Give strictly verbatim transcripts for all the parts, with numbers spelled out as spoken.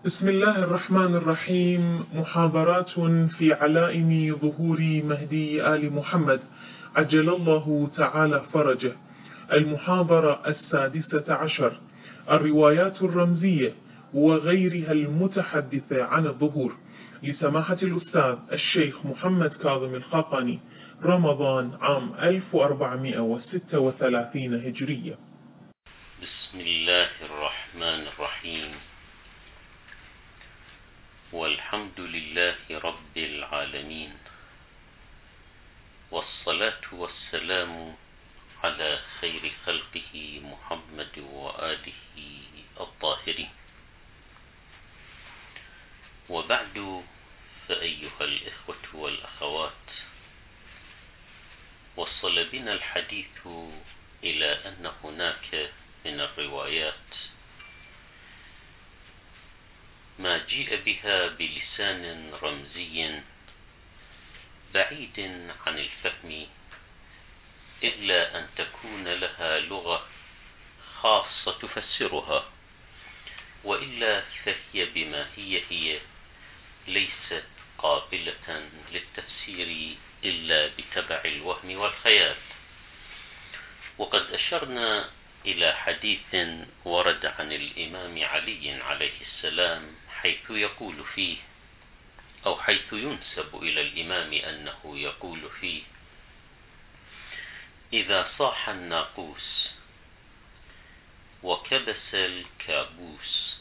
بسم الله الرحمن الرحيم. محاضرات في علائم ظهور مهدي آل محمد عجل الله تعالى فرجه. المحاضرة السادسة عشر: الروايات الرمزية وغيرها المتحدثة عن الظهور، لسماحة الأستاذ الشيخ محمد كاظم الخاقاني، رمضان عام ألف وأربعمائة وستة وثلاثين هجرية. بسم الله الرحمن الرحيم، والحمد لله رب العالمين، والصلاة والسلام على خير خلقه محمد وآله الطاهرين. وبعد، فأيها الإخوة والأخوات، وصل بنا الحديث إلى أن هناك من الروايات ما جيء بها بلسان رمزي بعيد عن الفهم، إلا أن تكون لها لغة خاصة تفسرها، وإلا فهي بما هي هي ليست قابلة للتفسير إلا بتبع الوهم والخيال. وقد أشرنا إلى حديث ورد عن الإمام علي عليه السلام، حيث يقول فيه، أو حيث ينسب إلى الإمام أنه يقول فيه: إذا صاح الناقوس وكبس الكابوس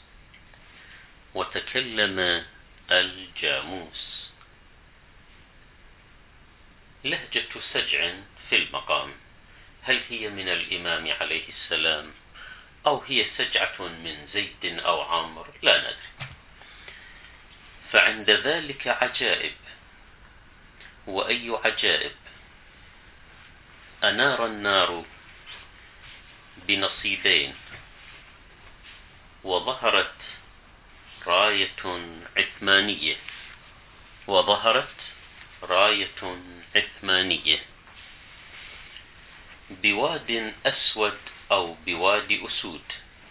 وتكلم الجاموس، لهجة سجع في المقام، هل هي من الإمام عليه السلام أو هي سجعة من زيد أو عمرو؟ لا ندري. فعند ذلك عجائب، وأي عجائب! أنار النار بنصيبين، وظهرت راية عثمانية وظهرت راية عثمانية بواد أسود أو بواد أسود،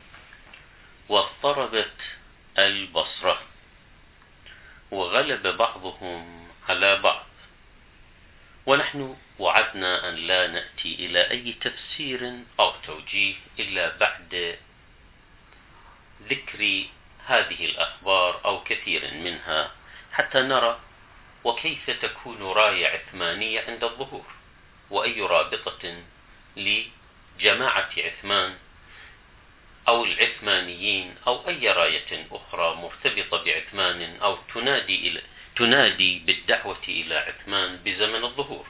واضطربت البصرة، وغلب بعضهم على بعض. ونحن وعدنا أن لا نأتي إلى أي تفسير أو توجيه إلا بعد ذكر هذه الأخبار أو كثير منها، حتى نرى وكيف تكون راية عثمانية عند الظهور، وأي رابطة لجماعة عثمان أو العثمانيين أو أي راية أخرى مرتبطة بعثمان أو تنادي إلى تنادي بالدعوة إلى عثمان بزمن الظهور.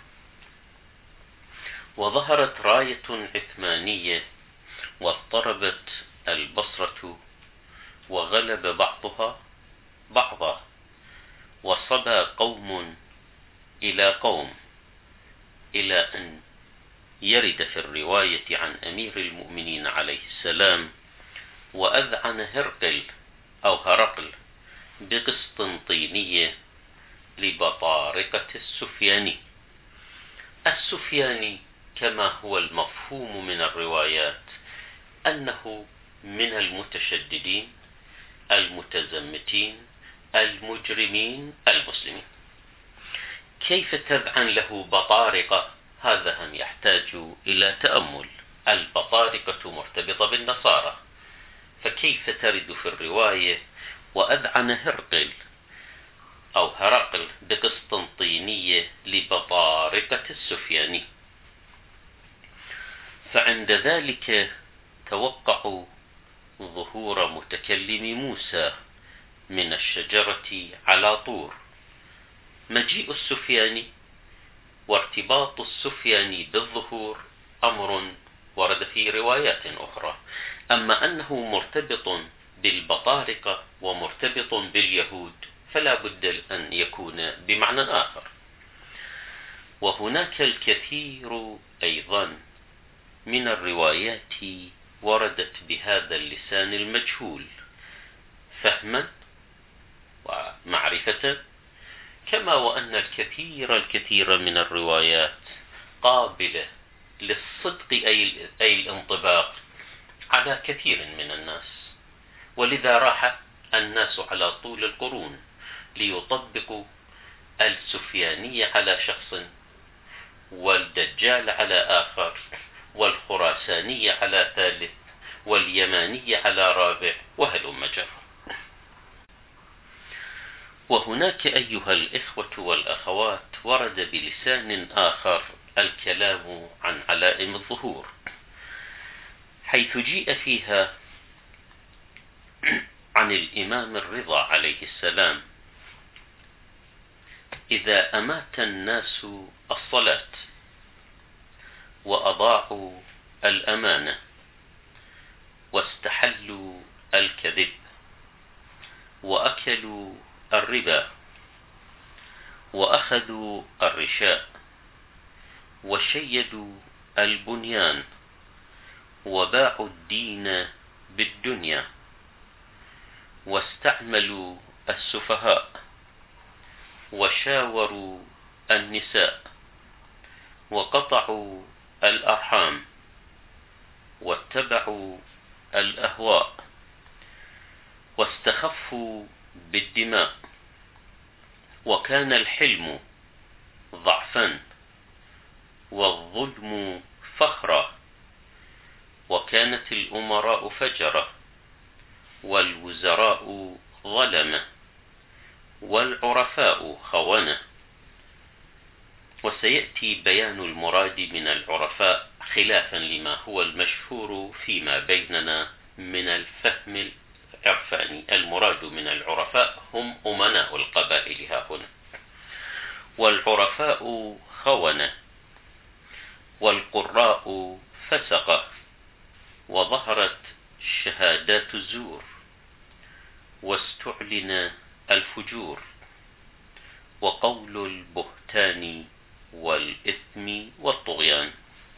وظهرت راية عثمانية واضطربت البصرة، وغلب بعضها بعضا، وصبى قوم إلى قوم، إلى أن يرد في الرواية عن أمير المؤمنين عليه السلام: وأذعن هرقل أو هرقل بقسطنطينية لبطارقة السفياني. السفياني كما هو المفهوم من الروايات أنه من المتشددين المتزمتين المجرمين المسلمين. كيف تذعن له بطارقة؟ هذا هم يحتاج إلى تأمل. البطارقة مرتبطة بالنصارى، فكيف ترد في الرواية وأذعن هرقل أو هرقل بقسطنطينية لبطارقة السفياني؟ فعند ذلك توقعوا ظهور متكلم موسى من الشجرة على طور. مجيء السفياني وارتباط السفياني بالظهور أمر ورد في روايات أخرى، أما أنه مرتبط بالبطارقة ومرتبط باليهود فلا بد أن يكون بمعنى آخر. وهناك الكثير أيضا من الروايات وردت بهذا اللسان المجهول فهما ومعرفة، كما وأن الكثير الكثير من الروايات قابلة للصدق أي الانطباق على كثير من الناس، ولذا راح الناس على طول القرون ليطبقوا السفيانية على شخص، والدجال على آخر، والخراسانية على ثالث، واليمانية على رابع، وهلم جرا. وهناك أيها الإخوة والأخوات ورد بلسان آخر الكلام عن علائم الظهور، حيث جيء فيها عن الإمام الرضا عليه السلام: إذا أمات الناس الصلاة وأضاعوا الأمانة واستحلوا الكذب وأكلوا الربا وأخذوا الرشاء وشيدوا البنيان وباعوا الدين بالدنيا واستعملوا السفهاء وشاوروا النساء وقطعوا الأرحام واتبعوا الأهواء واستخفوا بالدماء، وكان الحلم ضعفا والظلم فخرا، وكانت الأمراء فجرة والوزراء ظلمة والعرفاء خونة. وسيأتي بيان المراد من العرفاء خلافا لما هو المشهور فيما بيننا من الفهم العرفاني. المراد من العرفاء هم أمناء القبائل ها هنا، والعرفاء خونة، والقراء فسقة، وظهرت شهادات الزور، واستعلن الفجور، وقول البهتان والإثم والطغيان،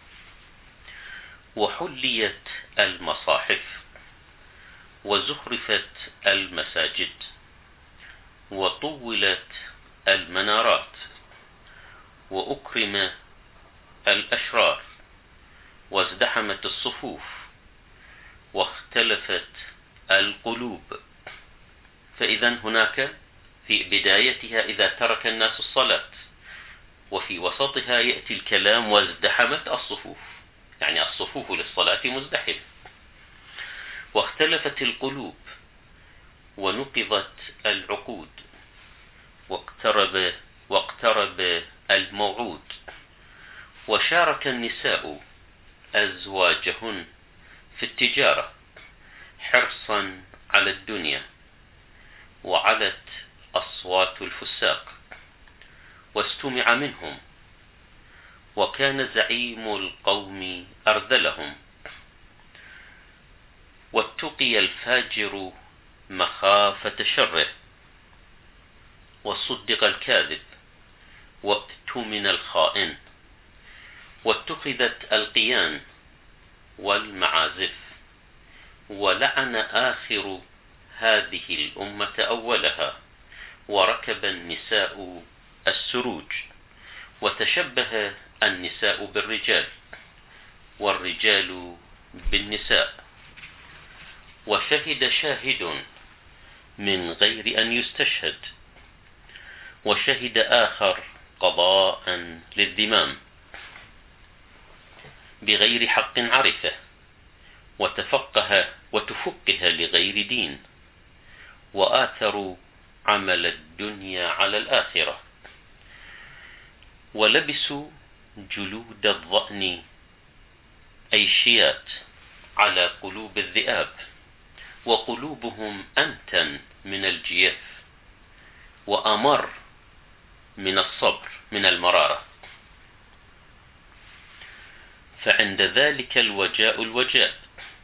وحليت المصاحف، وزخرفت المساجد، وطولت المنارات، وأكرم الأشرار، وازدحمت الصفوف، واختلفت القلوب. فإذا هناك في بدايتها إذا ترك الناس الصلاة، وفي وسطها يأتي الكلام وازدحمت الصفوف، يعني الصفوف للصلاة مزدحمة. واختلفت القلوب، ونقضت العقود، واقترب واقترب الموعود، وشارك النساء أزواجهن في التجارة حرصا على الدنيا، وعلت أصوات الفساق واستمع منهم، وكان زعيم القوم أرذلهم، واتقي الفاجر مخافة شره، وصدق الكاذب، واؤتمن الخائن، واتخذت القيان والمعازف، ولعن آخر هذه الأمة أولها، وركب النساء السروج، وتشبه النساء بالرجال والرجال بالنساء. وشهد شاهد من غير أن يستشهد، وشهد آخر قضاء للذمام بغير حق عرفه، وتفقه وتفقه لغير دين، وآثروا عمل الدنيا على الآخرة، ولبسوا جلود الضأن أي شيات على قلوب الذئاب، وقلوبهم أنتن من الجيف، وأمر من الصبر من المرارة. فعند ذلك الوجاء الوجاء،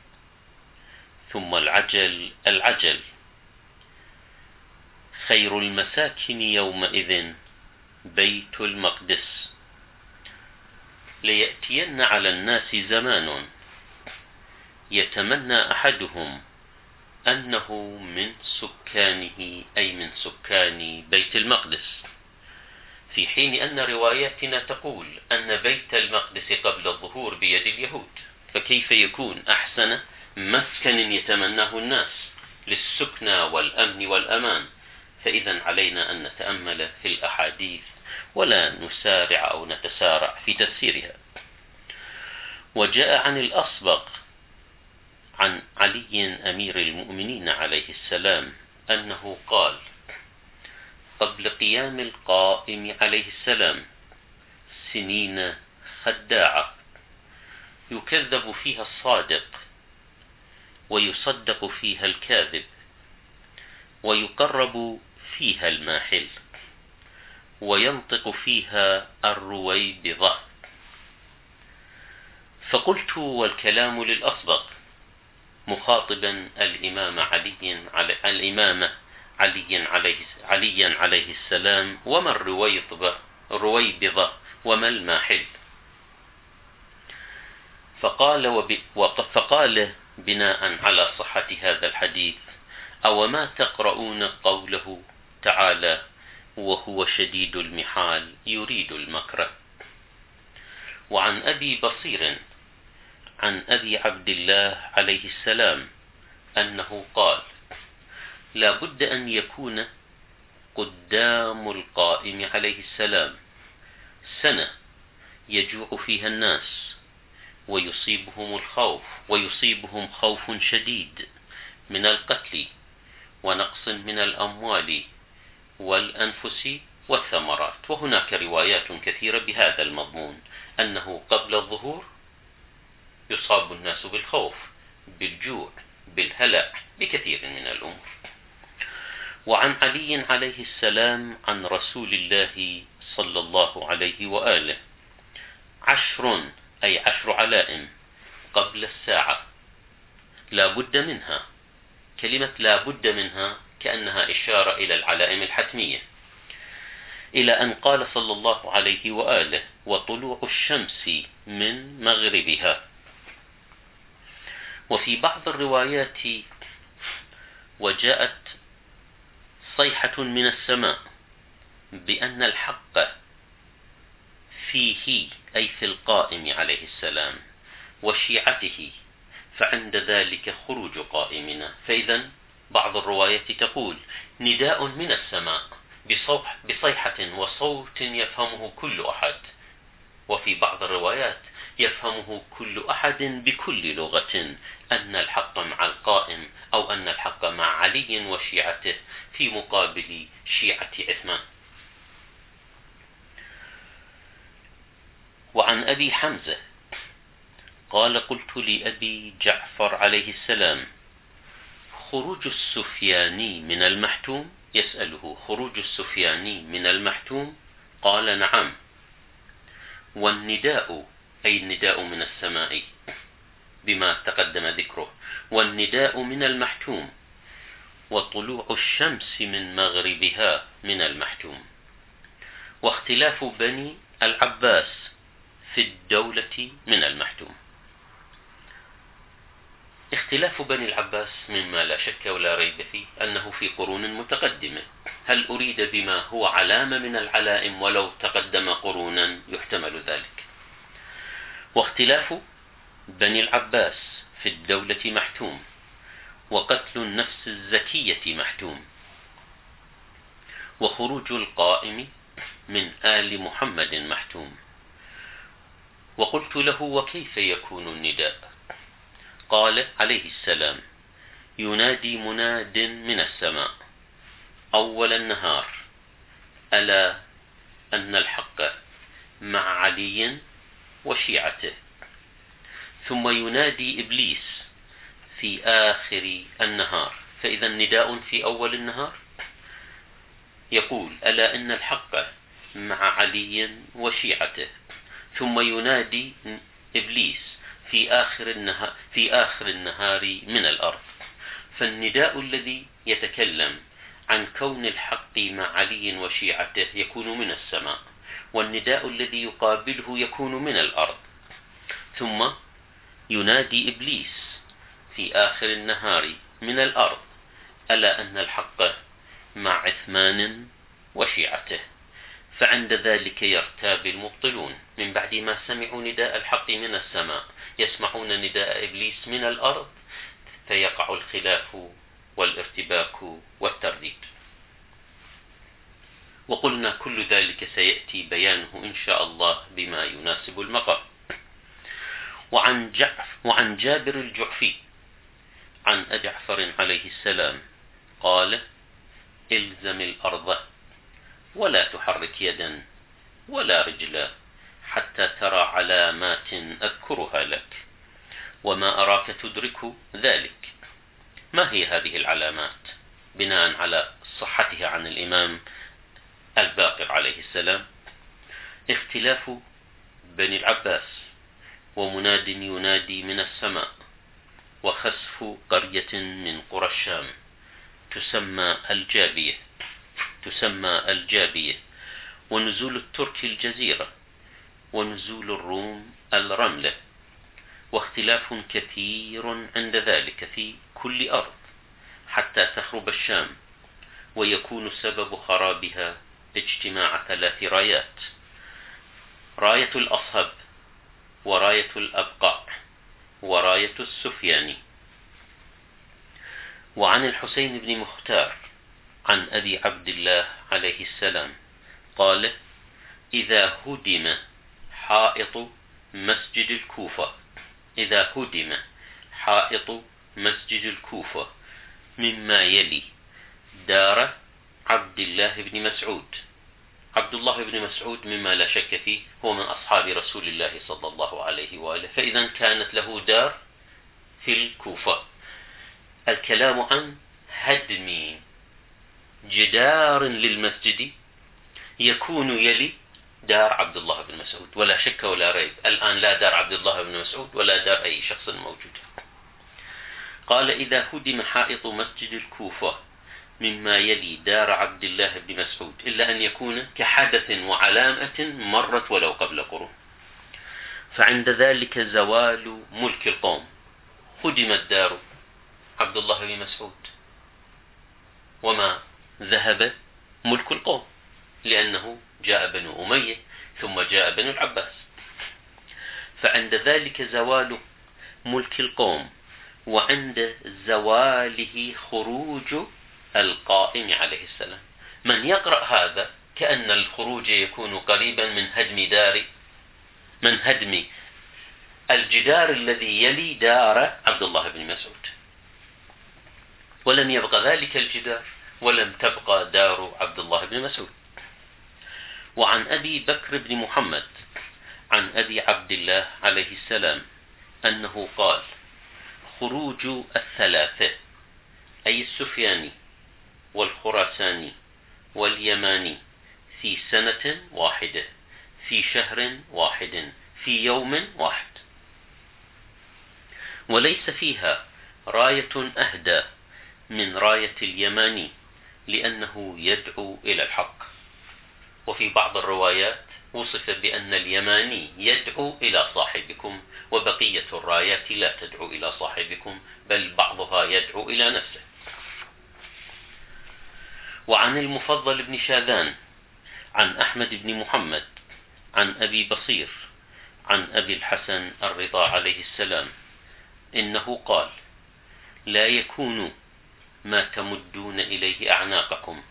ثم العجل العجل. خير المساكن يومئذ بيت المقدس. ليأتين على الناس زمان يتمنى أحدهم أنه من سكانه، أي من سكان بيت المقدس، في حين أن رواياتنا تقول أن بيت المقدس قبل الظهور بيد اليهود، فكيف يكون أحسن مسكن يتمناه الناس للسكنى والأمن والأمان. فإذا علينا أن نتأمل في الأحاديث ولا نسارع أو نتسارع في تفسيرها. وجاء عن الأصبغ عن علي أمير المؤمنين عليه السلام أنه قال قبل قيام القائم عليه السلام سنين خداعة يكذب فيها الصادق ويصدق فيها الكاذب ويقرب فيها الماحل وينطق فيها الرويبضة. فقلت والكلام للأصبغ مخاطبا الإمام علي علي الإمام علي عليه عليا عليه السلام وما الرويبضة الرويبضة وما الماحل؟ فقال وب... فقال بناء على صحة هذا الحديث أو ما تقرؤون قوله تعالى وهو شديد المحال يريد المكر. وعن أبي بصير عن أبي عبد الله عليه السلام أنه قال لا بد أن يكون قدام القائم عليه السلام سنة يجوع فيها الناس ويصيبهم الخوف ويصيبهم خوف شديد من القتل ونقص من الأموال والأنفس والثمرات. وهناك روايات كثيرة بهذا المضمون أنه قبل الظهور يصاب الناس بالخوف بالجوع بالهلع بكثير من الأمور. وعن علي عليه السلام عن رسول الله صلى الله عليه وآله عشر أي عشر علائم قبل الساعة لا بد منها. كلمة لا بد منها كأنها إشارة إلى العلائم الحتمية، إلى أن قال صلى الله عليه وآله وطلوع الشمس من مغربها. وفي بعض الروايات وجاءت صيحة من السماء بأن الحق فيه أي في القائم عليه السلام وشيعته فعند ذلك خروج قائمنا. فإذا بعض الروايات تقول نداء من السماء بصيحة وصوت يفهمه كل أحد، وفي بعض الروايات يفهمه كل أحد بكل لغة أن الحق مع القائم أو أن الحق مع علي وشيعته في مقابل شيعة عثمان. وعن أبي حمزة قال قلت لأبي جعفر عليه السلام خروج السفياني من المحتوم، يسأله خروج السفياني من المحتوم؟ قال نعم. والنداء أي النداء من السماء بما تقدم ذكره، والنداء من المحتوم، وطلوع الشمس من مغربها من المحتوم. واختلاف بني العباس في الدولة من المحتوم. اختلاف بني العباس مما لا شك ولا ريب فيه أنه في قرون متقدمة. هل أريد بما هو علامة من العلائم ولو تقدم قرونا يحتمل ذلك. واختلاف بني العباس في الدولة محتوم، وقتل النفس الزكية محتوم، وخروج القائم من آل محمد محتوم. وقلت له وكيف يكون النداء؟ قال عليه السلام ينادي مناد من السماء أول النهار ألا أن الحق مع علي وشيعته، ثم ينادي إبليس في آخر النهار. فإذا النداء في أول النهار يقول ألا أن الحق مع علي وشيعته، ثم ينادي إبليس في آخر النهار في آخر النهار من الأرض. فالنداء الذي يتكلم عن كون الحق مع علي وشيعته يكون من السماء، والنداء الذي يقابله يكون من الأرض. ثم ينادي إبليس في آخر النهار من الأرض ألا أن الحق مع عثمان وشيعته. فعند ذلك يرتاب المبطلون من بعد ما سمعوا نداء الحق من السماء، يسمعون نداء إبليس من الأرض، فيقع الخلاف والارتباك والترديد. وقلنا كل ذلك سيأتي بيانه إن شاء الله بما يناسب المقام. وعن, جعف وعن جابر الجعفي عن أبي جعفر عليه السلام قال: إلزم الأرض ولا تحرك يدا ولا رجلا حتى ترى علامات أذكرها لك، وما أراك تدرك ذلك. ما هي هذه العلامات؟ بناء على صحتها عن الإمام الباقر عليه السلام: اختلاف بني العباس، ومناد ينادي من السماء، وخسف قرية من قرى الشام تسمى الجابية تسمى الجابية ونزول الترك الجزيرة، ونزول الروم الرملة، واختلاف كثير عند ذلك في كل أرض حتى تخرب الشام، ويكون سبب خرابها اجتماع ثلاث رايات: راية الأصهب، وراية الأبقاع، وراية السفياني. وعن الحسين بن مختار عن أبي عبد الله عليه السلام قال: إذا هدم حائط مسجد الكوفة إذا هدم حائط مسجد الكوفة مما يلي دار عبد الله بن مسعود. عبد الله بن مسعود مما لا شك فيه هو من أصحاب رسول الله صلى الله عليه وآله، فإذا كانت له دار في الكوفة. الكلام عن هدم جدار للمسجد يكون يلي دار عبد الله بن مسعود، ولا شك ولا ريب الآن لا دار عبد الله بن مسعود ولا دار أي شخص موجود. قال: إذا هدم حائط مسجد الكوفة مما يلي دار عبد الله بن مسعود، إلا أن يكون كحدث وعلامة مرت ولو قبل قرون، فعند ذلك زوال ملك القوم. هدمت دار عبد الله بن مسعود وما ذهب ملك القوم، لأنه جاء بنو أمية ثم جاء بنو العباس، فعند ذلك زوال ملك القوم، وعند زواله خروج القائم عليه السلام. من يقرأ هذا كأن الخروج يكون قريبا من هدم دار من هدم الجدار الذي يلي دار عبد الله بن مسعود، ولم يبقى ذلك الجدار ولم تبقى دار عبد الله بن مسعود. وعن أبي بكر بن محمد عن أبي عبد الله عليه السلام أنه قال: خروج الثلاثة، أي السفياني والخراساني واليماني، في سنة واحدة، في شهر واحد، في يوم واحد، وليس فيها راية أهدى من راية اليماني، لأنه يدعو إلى الحق. وفي بعض الروايات وصف بأن اليماني يدعو إلى صاحبكم، وبقية الرايات لا تدعو إلى صاحبكم، بل بعضها يدعو إلى نفسه. وعن المفضل بن شاذان عن أحمد بن محمد عن أبي بصير عن أبي الحسن الرضا عليه السلام إنه قال: لا يكون ما تمدون إليه أعناقكم.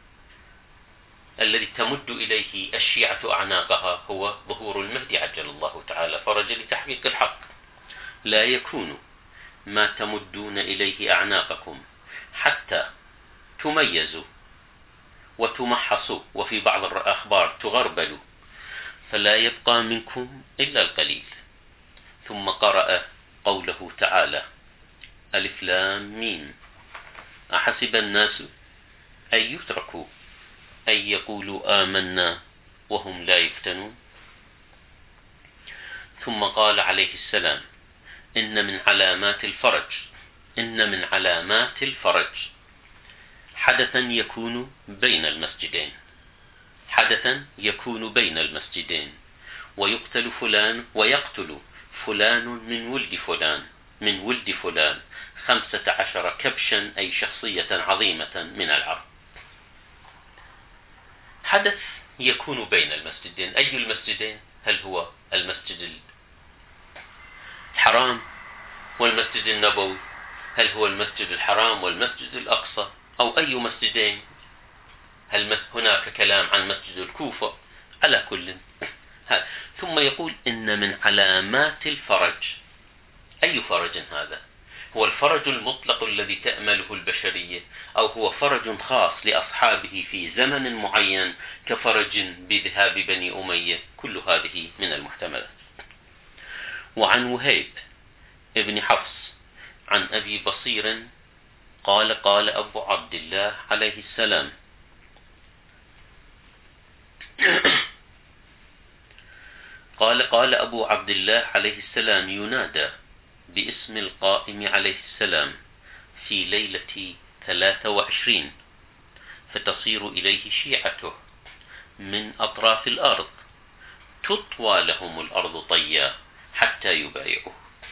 الذي تمد إليه الشيعة أعناقها هو ظهور المهدي عجل الله تعالى فرج لتحقيق الحق. لا يكون ما تمدون إليه أعناقكم حتى تميزوا وتمحصوا، وفي بعض الأخبار تغربلوا، فلا يبقى منكم إلا القليل. ثم قرأ قوله تعالى: ألف لام ميم، أحسب الناس أن يتركوا أن يقولوا آمنا وهم لا يفتنون. ثم قال عليه السلام: إن من علامات الفرج إن من علامات الفرج حدثا يكون بين المسجدين حدثا يكون بين المسجدين ويقتل فلان ويقتل فلان من ولد فلان من ولد فلان خمسة عشر كبشا، أي شخصية عظيمة من العرب. حدث يكون بين المسجدين، أي المسجدين؟ هل هو المسجد الحرام والمسجد النبوي، هل هو المسجد الحرام والمسجد الأقصى أو أي مسجدين؟ هل هناك كلام عن مسجد الكوفة؟ على كل. ثم يقول إن من علامات الفرج. أي فرج هذا؟ هو الفرج المطلق الذي تأمله البشرية، أو هو فرج خاص لأصحابه في زمن معين كفرج بذهاب بني أمية؟ كل هذه من المحتملات. وعن وهيب ابن حفص عن أبي بصير قال قال أبو عبد الله عليه السلام قال قال أبو عبد الله عليه السلام ينادى باسم القائم عليه السلام في ليلة ثلاثة وعشرين، فتصير إليه شيعته من أطراف الأرض، تطوى لهم الأرض طيا حتى يبايعوه.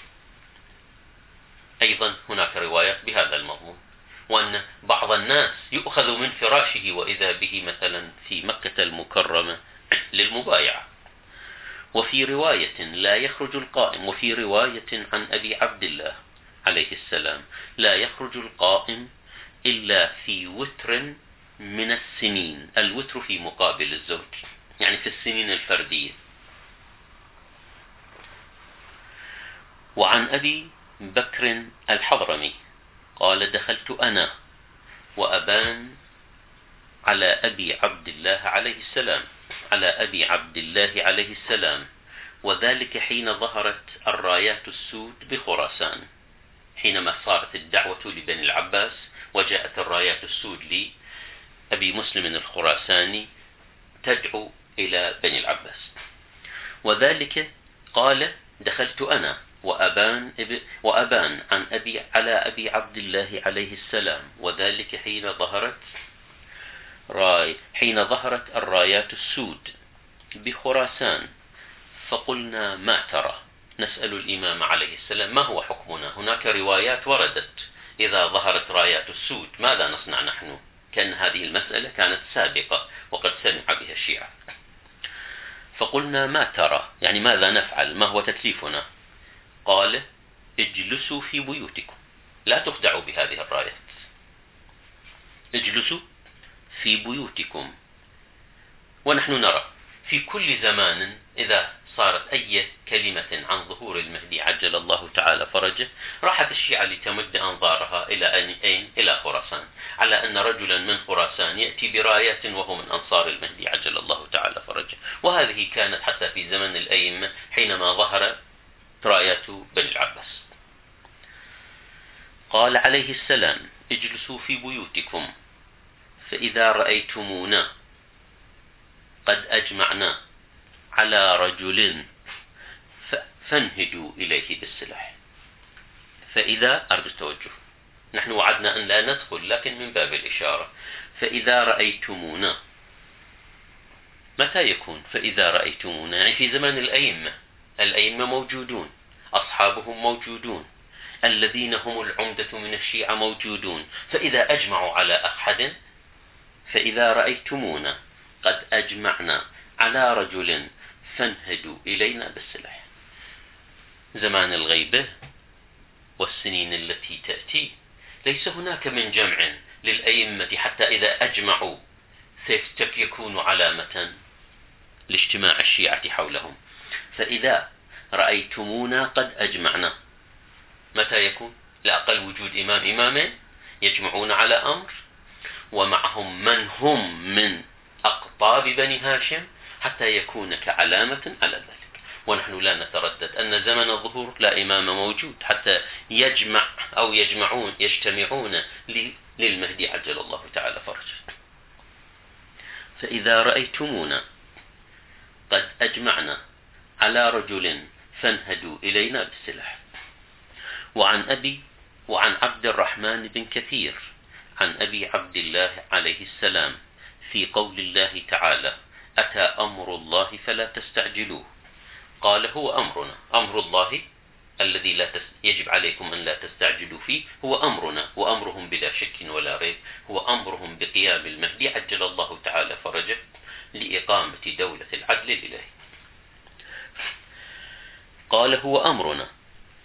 أيضا هناك روايات بهذا المضمون، وأن بعض الناس يؤخذ من فراشه وإذا به مثلا في مكة المكرمة للمبايعة. وفي رواية لا يخرج القائم، وفي رواية عن أبي عبد الله عليه السلام لا يخرج القائم إلا في وتر من السنين. الوتر في مقابل الزوج، يعني في السنين الفردية. وعن أبي بكر الحضرمي قال دخلت أنا وأبان على أبي عبد الله عليه السلام على أبي عبد الله عليه السلام وذلك حين ظهرت الرايات السود بخراسان، حينما صارت الدعوة لبني العباس وجاءت الرايات السود لأبي مسلم الخراساني تدعو إلى بني العباس. وذلك قال دخلت أنا وأبان, وأبان عن أبي على أبي عبد الله عليه السلام وذلك حين ظهرت راي حين ظهرت الرايات السود بخراسان، فقلنا ما ترى؟ نسأل الإمام عليه السلام ما هو حكمنا؟ هناك روايات وردت إذا ظهرت رايات السود ماذا نصنع نحن؟ كأن هذه المسألة كانت سابقة وقد سمع بها الشيعة. فقلنا ما ترى؟ يعني ماذا نفعل؟ ما هو تكليفنا؟ قال اجلسوا في بيوتكم، لا تخدعوا بهذه الرايات، اجلسوا في بيوتكم. ونحن نرى في كل زمان إذا صارت أي كلمة عن ظهور المهدي عجل الله تعالى فرجه راحت الشيعة لتمد أنظارها إلى أين؟ إلى خراسان، على أن رجلا من خراسان يأتي برايات وهو من أنصار المهدي عجل الله تعالى فرجه. وهذه كانت حتى في زمن الأئمة حينما ظهر رايات بني العباس. قال عليه السلام اجلسوا في بيوتكم فإذا رأيتمونا قد أجمعنا على رجل فانهدوا إليه بالسلاح. فإذا أرجو التوجه، نحن وعدنا أن لا ندخل لكن من باب الإشارة. فإذا رأيتمونا متى يكون فإذا رأيتمونا؟ يعني في زمن الأئمة، الأئمة موجودون، أصحابهم موجودون، الذين هم العمدة من الشيعة موجودون. فإذا أجمعوا على أحد فإذا رأيتمونا قد أجمعنا على رجل فانهدوا إلينا بالسلاح. زمان الغيبة والسنين التي تأتي ليس هناك من جمع للأئمة حتى إذا أجمعوا سيكون علامة لاجتماع الشيعة حولهم. فإذا رأيتمونا قد أجمعنا متى يكون؟ لأقل وجود إمام إمامين يجمعون على أمر ومعهم من هم من أقطاب بني هاشم حتى يكون كعلامة على ذلك. ونحن لا نتردد أن زمن الظهور لا إمام موجود حتى يجمع أو يجمعون يجتمعون للمهدي عجل الله تعالى فرجه. فإذا رأيتمونا قد أجمعنا على رجل فانهدوا إلينا بالسلاح. وعن أبي وعن عبد الرحمن بن كثير عن أبي عبد الله عليه السلام في قول الله تعالى أتى أمر الله فلا تستعجلوه، قال هو أمرنا، أمر الله الذي لا تس... يجب عليكم أن لا تستعجلوا فيه هو أمرنا، وأمرهم بلا شك ولا ريب هو أمرهم بقيام المهدي عجل الله تعالى فرجه لإقامة دولة العدل الإلهي. قال هو أمرنا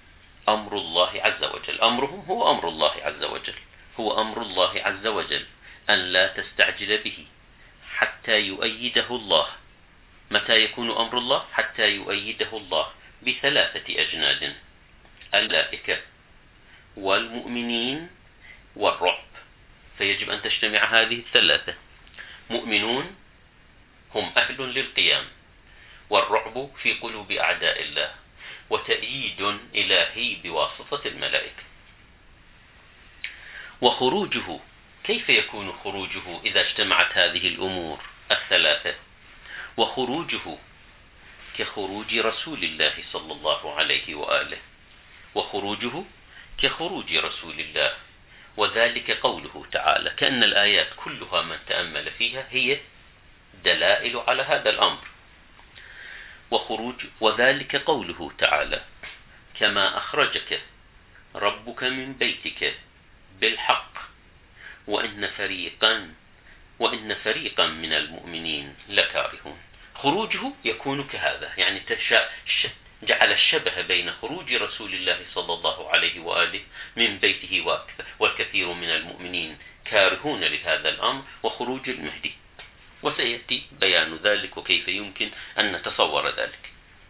أمر الله عز وجل. أمرهم هو أمر الله عز وجل، هو أمر الله عز وجل أن لا تستعجل به حتى يؤيده الله. متى يكون أمر الله؟ حتى يؤيده الله بثلاثة أجناد: الملائكة والمؤمنين والرعب. فيجب أن تجتمع هذه الثلاثة. مؤمنون هم أهل للقيام، والرعب في قلوب أعداء الله، وتأييد إلهي بواسطة الملائكة. وخروجه، كيف يكون خروجه إذا اجتمعت هذه الأمور الثلاثة؟ وخروجه كخروج رسول الله صلى الله عليه وآله، وخروجه كخروج رسول الله، وذلك قوله تعالى، كأن الآيات كلها من تأمل فيها هي دلائل على هذا الأمر. وخروج وذلك قوله تعالى: كما أخرجك ربك من بيتك بالحق وإن فريقا وإن فريقا من المؤمنين لكارهون. خروجه يكون كهذا، يعني جعل الشبه بين خروج رسول الله صلى الله عليه وآله من بيته والكثير من المؤمنين كارهون لهذا الأمر، وخروج المهدي. وسيأتي بيان ذلك وكيف يمكن أن نتصور ذلك.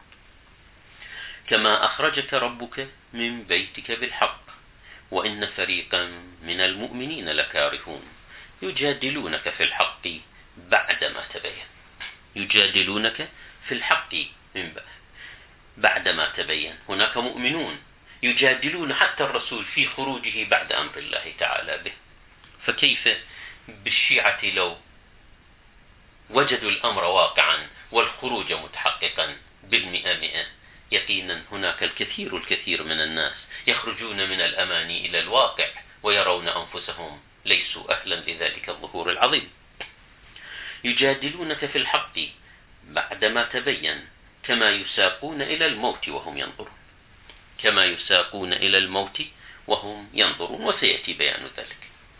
كما أخرجك ربك من بيتك بالحق وإن فريقا من المؤمنين لكارهون. يجادلونك في الحق بعدما تبين، يجادلونك في الحق من بعدما تبين. هناك مؤمنون يجادلون حتى الرسول في خروجه بعد أمر الله تعالى به. فكيف بالشيعة لو وجدوا الأمر واقعا والخروج متحققا بالمئة مئة؟ يقينا هناك الكثير الكثير من الناس يخرجون من الأماني إلى الواقع ويرون أنفسهم ليسوا أهلا لذلك الظهور العظيم. يجادلونك في الحق بعدما تبين كما يساقون إلى الموت وهم ينظرون، كما يساقون إلى الموت وهم ينظرون، وسيأتي بيان ذلك.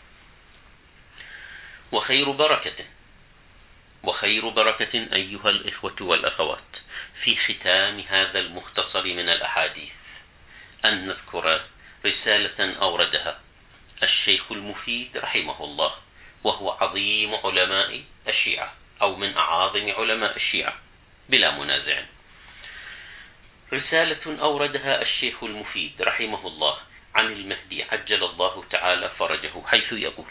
وخير بركة وخير بركة أيها الإخوة والأخوات في ختام هذا المختصر من الأحاديث أن نذكر رسالة أوردها الشيخ المفيد رحمه الله، وهو عظيم علماء الشيعة أو من أعاظم علماء الشيعة بلا منازع. رسالة أوردها الشيخ المفيد رحمه الله عن المهدي عجل الله تعالى فرجه، حيث يقول: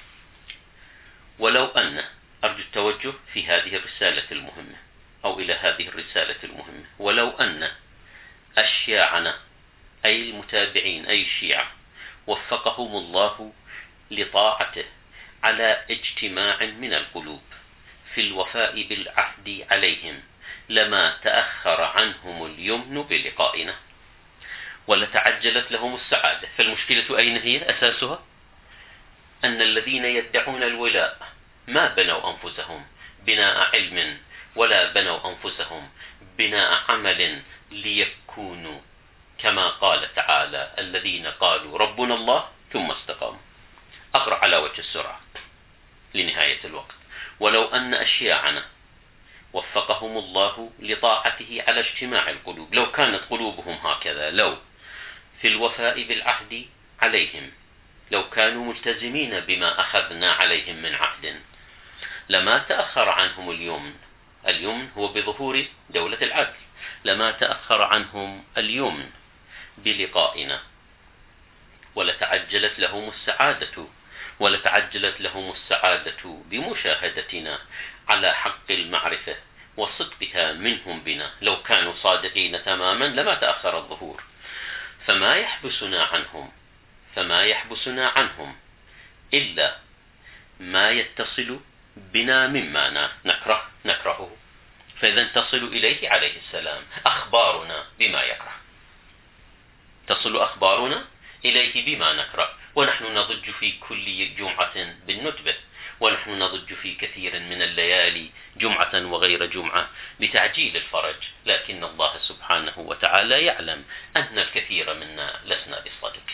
ولو أن، أرجو التوجه في هذه الرسالة المهمة أو إلى هذه الرسالة المهمة، ولو أن أشياعنا أي المتابعين أي الشيعة وفقهم الله لطاعته على اجتماع من القلوب في الوفاء بالعهد عليهم لما تأخر عنهم اليمن بلقائنا ولتعجلت لهم السعادة. فالمشكلة أين هي؟ أساسها أن الذين يدعون الولاء ما بنوا أنفسهم بناء علم ولا بنوا أنفسهم بناء عمل ليكونوا كما قال تعالى: الذين قالوا ربنا الله ثم استقاموا. أقرأ على وجه السرعة لنهاية الوقت. ولو أن أشياعنا وفقهم الله لطاعته على اجتماع القلوب، لو كانت قلوبهم هكذا، لو في الوفاء بالعهد عليهم، لو كانوا ملتزمين بما أخذنا عليهم من عهد، لما تأخر عنهم اليمن. اليمن هو بظهور دولة العدل. لما تأخر عنهم اليمن بلقائنا ولتعجلت لهم السعادة ولتعجلت لهم السعادة بمشاهدتنا على حق المعرفة وصدقها منهم بنا. لو كانوا صادقين تماما لما تأخر الظهور. فما يحبسنا عنهم فما يحبسنا عنهم إلا ما يتصل بنا مما نكره نكرهه. فإذا تصل إليه عليه السلام أخبارنا بما يكره، تصل أخبارنا إليه بما نكره، ونحن نضج في كل جمعة بالندبة، ونحن نضج في كثير من الليالي جمعة وغير جمعة بتعجيل الفرج، لكن الله سبحانه وتعالى يعلم أن الكثير منا لسنا بالصدق.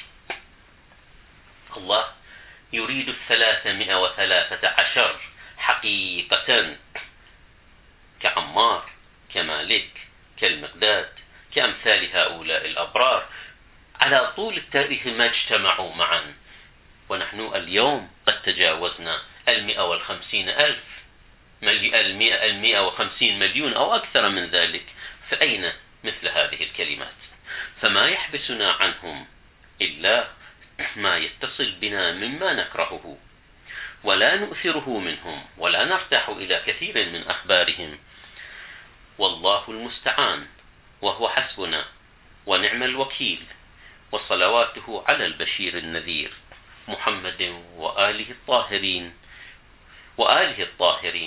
الله يريد الثلاثمائة وثلاثة عشر حقيقة، كعمار كمالك كالمقداد كأمثال هؤلاء الأبرار، على طول التاريخ ما اجتمعوا معا، ونحن اليوم قد تجاوزنا المئة والخمسين ألف، المئة, المئة وخمسين مليون أو أكثر من ذلك. فأين مثل هذه الكلمات؟ فما يحبسنا عنهم إلا ما يتصل بنا مما نكرهه، ولا نؤثره منهم، ولا نرتاح إلى كثير من أخبارهم. والله المستعان، وهو حسبنا ونعم الوكيل، وصلواته على البشير النذير محمد وآله الطاهرين وآله الطاهرين